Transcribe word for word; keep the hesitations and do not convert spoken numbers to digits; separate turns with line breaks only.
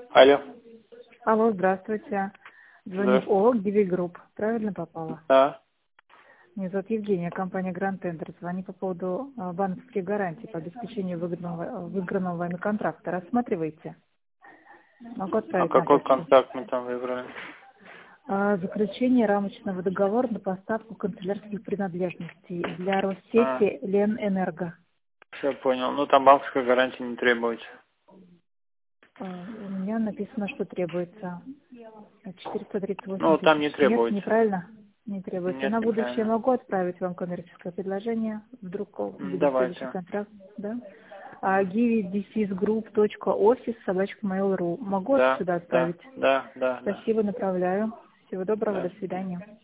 Алло.
Алло, здравствуйте. Звонит
Здравствуйте.
ООО «Гиви Групп». Правильно попала?
Да.
Меня зовут Евгения, компания Grand Tender. Звоню по поводу а, банковских гарантий по обеспечению выгодного, выигранного вами контракта. Рассматриваете? Могу
А
отправить на
какой
почту.
контакт мы там выбрали?
А, Заключение рамочного договора на поставку канцелярских принадлежностей для
А,
Россети Ленэнерго.
все понял. Ну там банковская гарантия не требуется.
А, У меня написано, что требуется четыреста тридцать восемь
Ну там не
тысяч. Нет,
требуется.
неправильно? Не требуется.
Нет,
На будущее
неправильно.
могу отправить вам коммерческое предложение. Вдруг
М,
будет следующий
Давайте.
контракт, да? А gividefisgroup.office собачка mail точка ру. Могу
Да,
сюда
да,
отправить?
да, да, да.
Спасибо, направляю. Всего доброго,
Да.
до свидания.